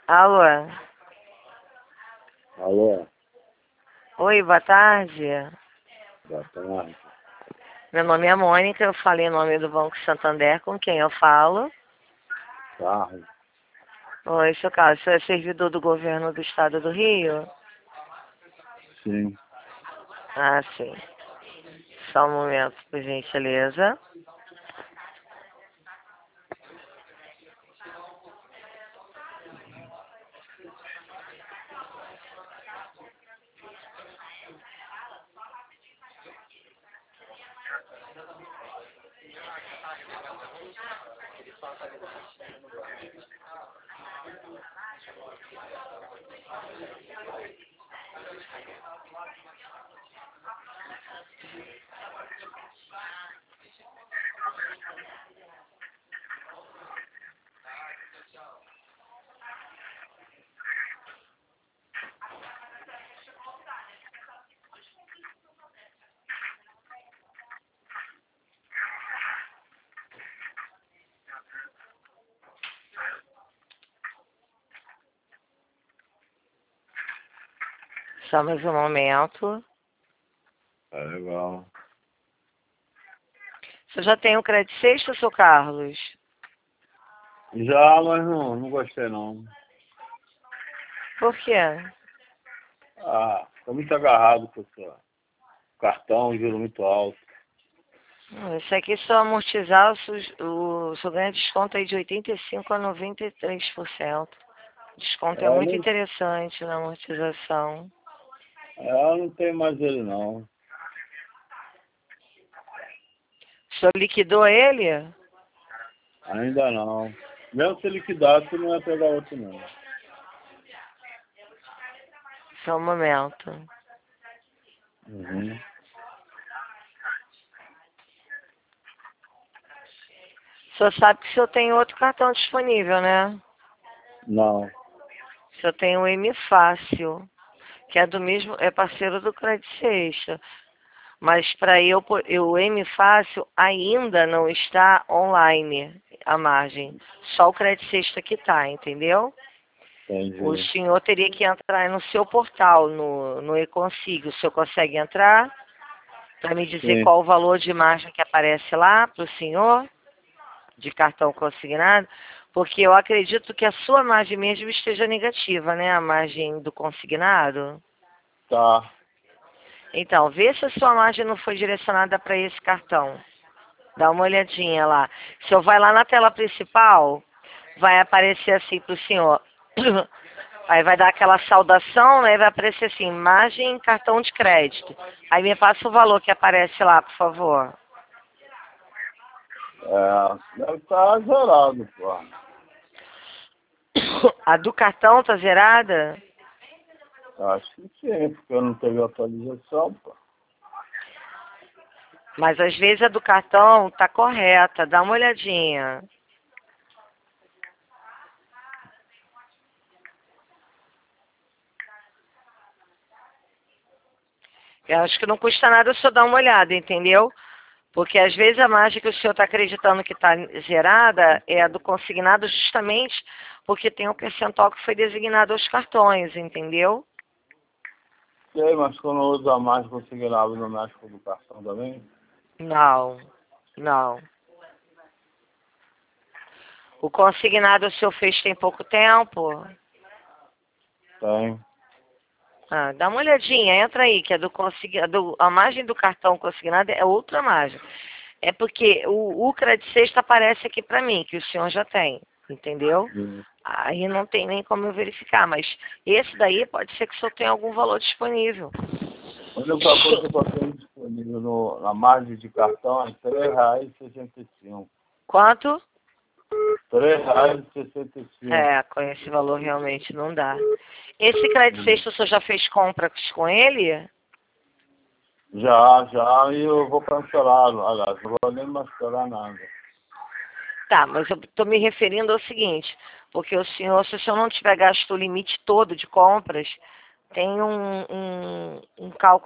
Alô? Alô? Oi, boa tarde. Boa tarde. Meu nome é Mônica, eu falei em nome do Banco Santander, com quem eu falo? Carlos? Oi, seu Carlos, você é servidor do governo do estado do Rio? Sim. Ah, sim. Só um momento, por gentileza. Só mais um momento. Tá legal. Você já tem o crédito sexto, seu Carlos? Já, mas não gostei não. Por quê? Tô muito agarrado com esse cartão, juro muito alto. Isso aqui só amortizar o seu ganho de desconto aí de 85% a 93%. Desconto é Eu muito não, interessante na amortização. eu não tenho mais ele não. O senhor liquidou ele? Ainda não. Mesmo se liquidasse, não ia pegar outro não. Só um momento. Uhum. O senhor sabe que o senhor tem outro cartão disponível, né? Não. O senhor tem o M Fácil, que é do mesmo, é parceiro do Crédito Sexta. Mas para o M Fácil ainda não está online, a margem. Só o Crédito Sexta que está, entendeu? O Entendi. senhor teria que entrar no seu portal, no eConsigo. O senhor consegue entrar para me dizer Sim. qual o valor de margem que aparece lá para o senhor, de cartão consignado? Porque eu acredito que a sua margem mesmo esteja negativa, né? A margem do consignado. Tá. Então, vê se a sua margem não foi direcionada para esse cartão. Dá uma olhadinha lá. Se o senhor vai lá na tela principal, vai aparecer assim para o senhor. Aí vai dar aquela saudação, né? Vai aparecer assim, margem cartão de crédito. Aí me passa o valor que aparece lá, por favor. Deve estar zerado, pô. A do cartão tá zerada? Acho que sim, porque eu não teve atualização, pô. Mas às vezes a do cartão tá correta. Dá uma olhadinha. Eu acho que não custa nada o senhor dar uma olhada, entendeu? Porque às vezes a margem que o senhor está acreditando que está zerada é a do consignado justamente porque tem um percentual que foi designado aos cartões, entendeu? Sei, mas quando eu uso a mais consignado no México do cartão também? Não, não. O consignado o senhor fez tem pouco tempo. Tem. Ah, dá uma olhadinha, entra aí, que é a margem do cartão consignado é outra margem. É porque o Credit Sexta aparece aqui para mim, que o senhor já tem, entendeu? Hum. Aí não tem nem como eu verificar, mas esse daí pode ser que o senhor tenha algum valor disponível. A única coisa que eu tenho disponível na margem de cartão é R$ 3,65. Quanto? R$ 3,65. É, com esse valor realmente não dá. Esse Credit Sexta o senhor já fez compras com ele? Já, e eu vou cancelar, aliás, não vou nem mais esperar nada. Tá, mas eu estou me referindo ao seguinte, porque se o senhor não tiver gasto o limite todo de compras, tem um cálculo